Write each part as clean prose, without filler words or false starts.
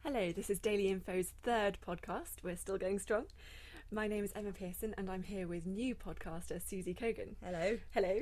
Hello, this is Daily Info's third podcast. We're still going strong. My name is Emma Pearson and I'm here with new podcaster Susie Kogan. Hello. Hello.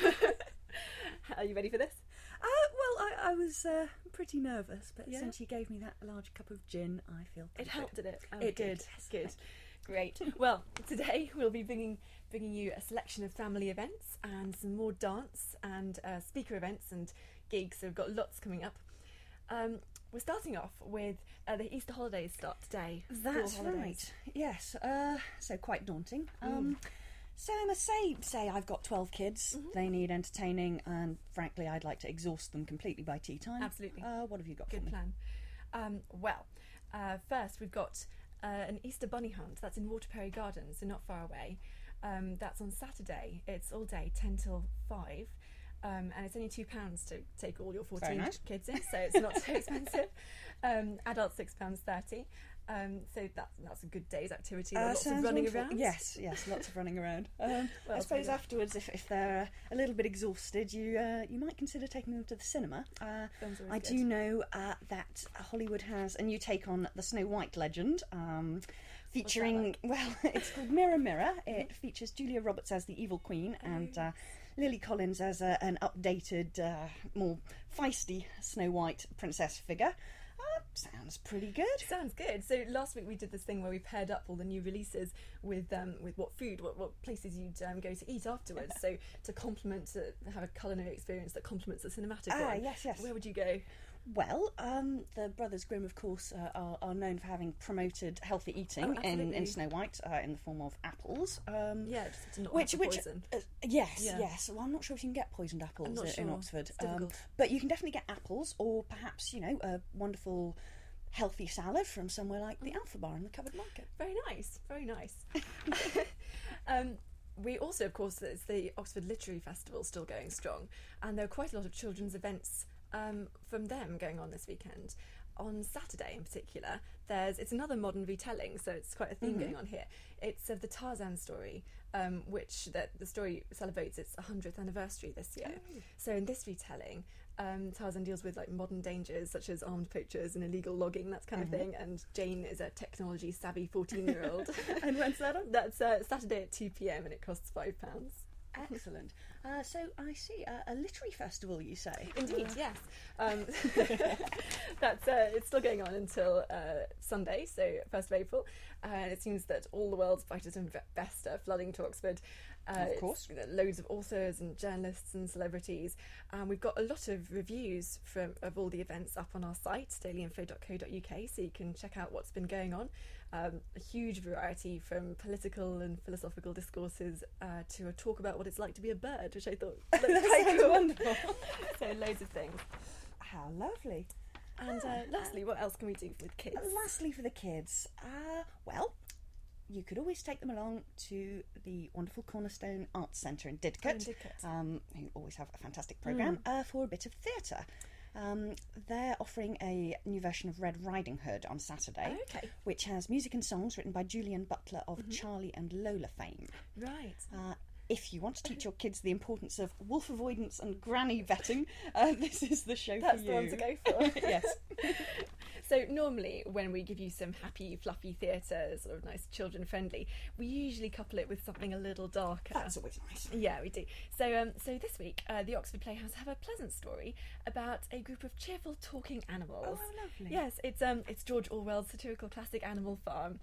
Are you ready for this? I was pretty nervous, but Yeah? since you gave me that large cup of gin, I feel It helped, did it? Oh, It good. did. Yes, Good. thank Great. Well, today we'll be bringing you a selection of family events and some more dance and speaker events and gigs. So we've got lots coming up. We're starting off with the Easter holidays start today. That's School holidays. right. Yes. So quite daunting. Mm. So I must say I've got 12 kids. Mm-hmm. They need entertaining, and frankly, I'd like to exhaust them completely by tea time. Absolutely. What have you got for Good me? plan. First we've got an Easter bunny hunt. That's in Waterperry Gardens, so not far away. That's on Saturday. It's all day, 10 till 5. And it's only £2 to take all your 14 nice. kids in, so it's not so expensive. Adults £6.30. So that's a good day's activity. Lots of Sounds running wonderful. around. Yes, lots of running around. I Well, suppose yeah. afterwards, if they're a little bit exhausted, you might consider taking them to the cinema. Film's always I good. do know that Hollywood has a new take on the Snow White legend, featuring, it's called Mirror Mirror. It features Julia Roberts as the evil queen and Lily Collins as an updated, more feisty Snow White princess figure. Sounds pretty good. Sounds good. So last week we did this thing where we paired up all the new releases with what food, what places you'd go to eat afterwards. So to have a culinary experience that complements the cinematic one. Yes. Where would you go? Well, the Brothers Grimm, of course, are known for having promoted healthy eating absolutely. in Snow White in the form of apples. Yeah, just to not Which, have the poison. yes. Yeah. Well, I'm not sure if you can get poisoned apples I'm not in sure. Oxford, It's difficult. but you can definitely get apples, or perhaps a wonderful healthy salad from somewhere like the Alpha Bar in the Covered Market. Very nice, very nice. We also, of course, there's the Oxford Literary Festival still going strong, and there are quite a lot of children's events from them going on this weekend. On Saturday in particular, it's another modern retelling, so it's quite a theme going on here. It's of the Tarzan story, which the story celebrates its 100th anniversary this year. So in this retelling, Tarzan deals with like modern dangers such as armed poachers and illegal logging, that kind of thing, and Jane is a technology savvy 14-year-old. And when's that on? That's Saturday at 2 p.m. and it costs £5. Excellent. So I see a literary festival, you say? Indeed, yes. It's still going on until Sunday, so 1st of April. And it seems that all the world's brightest and best are flooding to Oxford. Of course. Loads of authors and journalists and celebrities. And we've got a lot of reviews of all the events up on our site, dailyinfo.co.uk, so you can check out what's been going on. A huge variety from political and philosophical discourses to a talk about what it's like to be a bird, which I thought looked quite cool. Wonderful. So loads of things. How lovely. And lastly, what else can we do with kids? Lastly, for the kids, you could always take them along to the wonderful Cornerstone Arts Centre in Didcot, who always have a fantastic programme, for a bit of theatre. They're offering a new version of Red Riding Hood on Saturday, which has music and songs written by Julian Butler of Charlie and Lola fame. Right. If you want to teach your kids the importance of wolf avoidance and granny vetting, this is the show That's for the you. one to go for. Yes. So normally when we give you some happy, fluffy theatre, sort of nice children-friendly, we usually couple it with something a little darker. That's always nice. Yeah, we do. So this week, the Oxford Playhouse have a pleasant story about a group of cheerful talking animals. Oh, how lovely. Yes, it's George Orwell's satirical classic Animal Farm.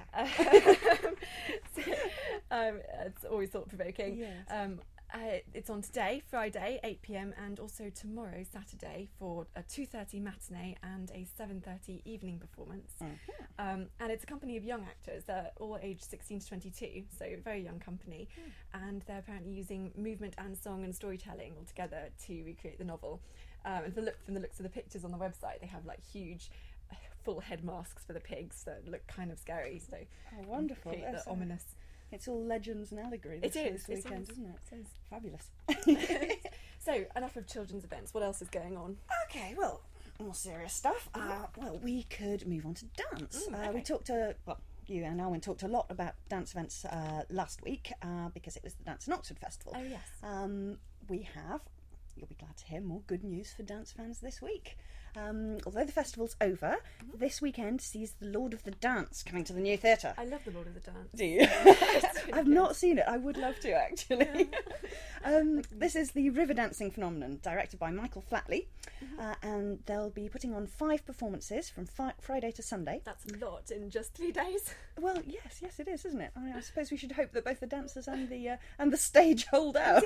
It's always thought-provoking. Yes. It's on today, Friday, 8 p.m, and also tomorrow, Saturday, for a 2:30 matinee and a 7:30 evening performance. And it's a company of young actors. They're all aged 16 to 22, so a very young company. And they're apparently using movement and song and storytelling all together to recreate the novel. And from the looks of the pictures on the website, they have like huge full head masks for the pigs that look kind of scary. So wonderful. create the ominous. It's all legends and allegory this weekend, isn't it? It is. Fabulous. So, enough of children's events. What else is going on? Okay, well, more serious stuff. We could move on to dance. We talked you and Alwyn talked a lot about dance events last week because it was the Dance in Oxford Festival. Oh, yes. We have, you'll be glad to hear, more good news for dance fans this week. Although the festival's over, this weekend sees the Lord of the Dance coming to the new theatre. I love the Lord of the Dance. Do you? I've not seen it. I would love to, actually. This is the river dancing phenomenon, directed by Michael Flatley, and they'll be putting on 5 performances from Friday to Sunday. That's a lot in just 3 days. Well, yes, it is, isn't it? I mean, I suppose we should hope that both the dancers and the stage hold out.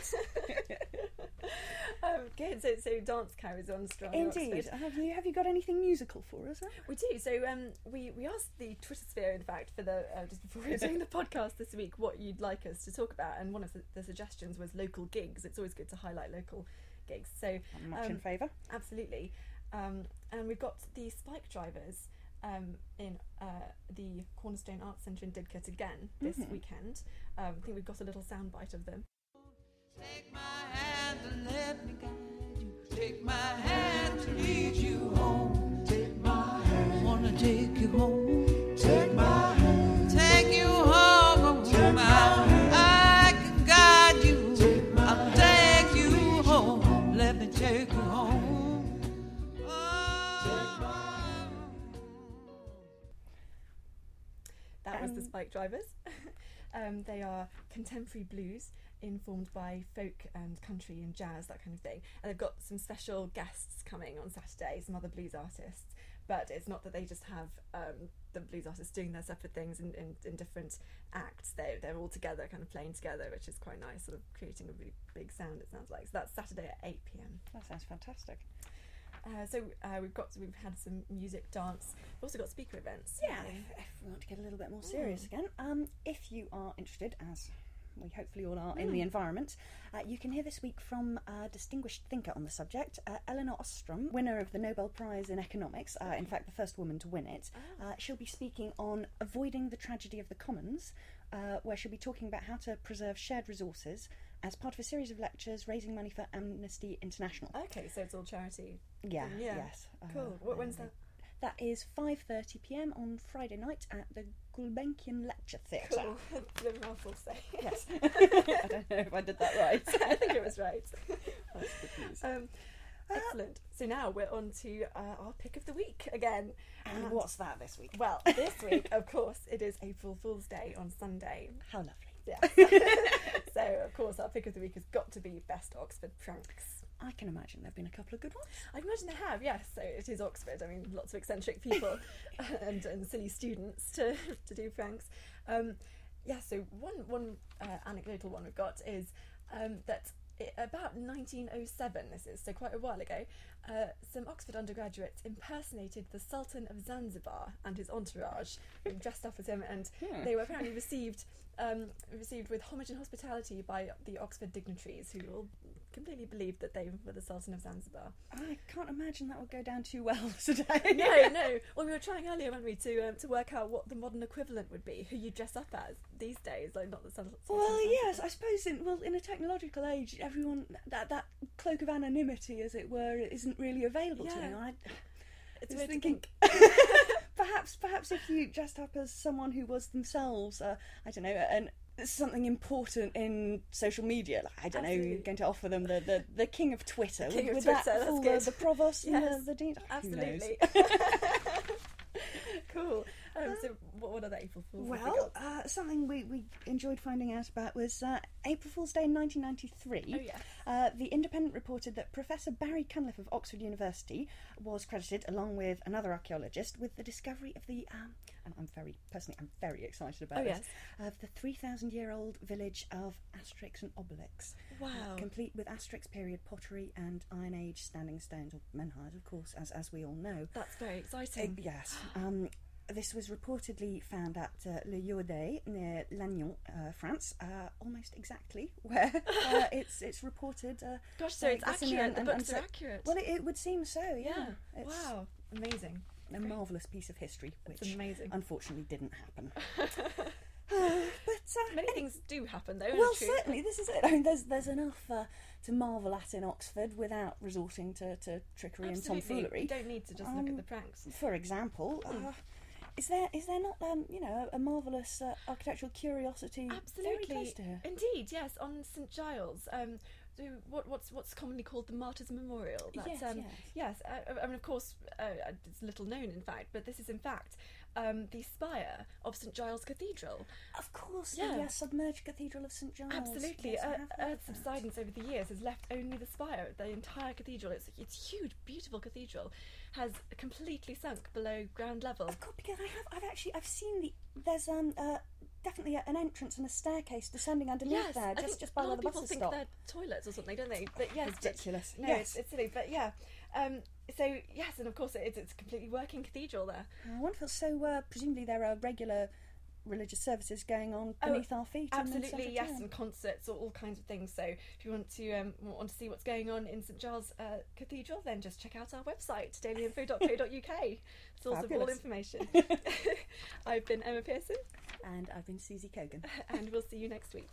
Good. So dance carries on strong. Indeed. Have you got anything musical for us? We do. So we asked the Twitter sphere, in fact, for the just before we were doing the podcast this week, what you'd like us to talk about, and one of the suggestions was local gigs. It's always good to highlight local gigs. So I'm much in favour. Absolutely. And we've got the Spike Drivers in the Cornerstone Arts Centre in Didcot again this weekend. I think we've got a little soundbite of them. Take my hand and let me guide you. Take my hand to lead you home. Take my hand. Wanna take you home. Take my hand. Take you home. Take my hand. I can guide you. Take my I'll take you home. Let me take you home. Oh. Take my That was the Spike Drivers. They are contemporary blues informed by folk and country and jazz, that kind of thing. And they've got some special guests coming on Saturday, some other blues artists. But it's not that they just have the blues artists doing their separate things in different acts. They're all together, kind of playing together, which is quite nice, sort of creating a really big sound, it sounds like. So that's Saturday at 8 p.m. That sounds fantastic. We've had some music, dance. We've also got speaker events. Yeah, if we want to get a little bit more serious again, if you are interested, as we hopefully all are, in the environment, you can hear this week from a distinguished thinker on the subject, Elinor Ostrom, winner of the Nobel Prize in Economics, in fact the first woman to win it. She'll be speaking on avoiding the tragedy of the commons, where she'll be talking about how to preserve shared resources as part of a series of lectures raising money for Amnesty International. Okay, so it's all charity. Yeah. Yes. Cool. When's that? That is 5:30 p.m. on Friday night at the Gulbenkian Lecture Theatre. Cool. It's a bit of a mouthful to say. Yes. I don't know if I did that right. I think it was right. That's good news. Excellent. So now we're on to our pick of the week again. And what's that this week? Well, this week, of course, it is April Fool's Day on Sunday. How lovely. Yeah. So, of course, our pick of the week has got to be Best Oxford Pranks. I can imagine there have been a couple of good ones. I can imagine they have, yes. So it is Oxford. I mean, lots of eccentric people and silly students to do pranks. So one anecdotal one we've got is that about 1907, this is, so quite a while ago, some Oxford undergraduates impersonated the Sultan of Zanzibar and his entourage, dressed up as him, and they were apparently received with homage and hospitality by the Oxford dignitaries, who all completely believed that they were the Sultan of Zanzibar. I can't imagine that would go down too well today. No. Well, we were trying earlier, weren't we, to work out what the modern equivalent would be, who you dress up as these days, like not the Sultan of Zanzibar. Well, yes, I suppose in a technological age, everyone that cloak of anonymity, as it were, isn't really available to anyone. It's was weird thinking, to think. perhaps if you dressed up as someone who was themselves, I don't know, something important in social media, like, I don't know, going to offer them the king of Twitter. King would of that Twitter, fool that's good. the provost Yes, and the dean? Absolutely. Cool. So what other April Fools have we Well, got? something we enjoyed finding out about was April Fool's Day in 1993. Oh, yes. The Independent reported that Professor Barry Cunliffe of Oxford University was credited, along with another archaeologist, with the discovery of the, and I'm very excited about this, of the 3,000-year-old village of Asterix and Obelix. Wow. Complete with Asterix period pottery and Iron Age standing stones, or menhirs, of course, as we all know. That's very exciting. Yes. This was reportedly found at Le Yodet near Lannion, France, almost exactly where it's reported. Gosh, so it's accurate. The books are accurate. Well, it would seem so. Yeah. It's wow, amazing. A marvellous piece of history, which amazing. Unfortunately didn't happen. Many things do happen, though. Well, certainly, this is it. I mean, there's enough to marvel at in Oxford without resorting to trickery and tomfoolery. You don't need to just look at the pranks. For example. Is there not a marvellous architectural curiosity Absolutely. very close to here? Indeed, yes, on St Giles. what's commonly called the Martyrs' Memorial. That's, yes. I mean, of course, it's little known, in fact, but this is, in fact, the spire of St Giles Cathedral. Of course, Yeah. the submerged Cathedral of St Giles. Absolutely. Yes, I have heard Earth's of that. subsidence over the years has left only the spire. The entire cathedral, it's huge, beautiful cathedral, has completely sunk below ground level. Of course, because I've seen there's definitely an entrance and a staircase descending underneath there, I think just by a lot where of the people buses think stop. they're toilets or something, don't they? But yes, Ridiculous. No, Yes. it's silly, but yeah. So yes, and of course it's a completely working cathedral there. Wonderful. So presumably there are regular religious services going on beneath our feet. in the centre Absolutely, of yes, town. and concerts, all kinds of things. So if you want to see what's going on in St Giles Cathedral, then just check out our website, dailyinfo.co.uk. It's also all Fabulous. information. I've been Emma Pearson, And I've been Susie Kogan. and we'll see you next week.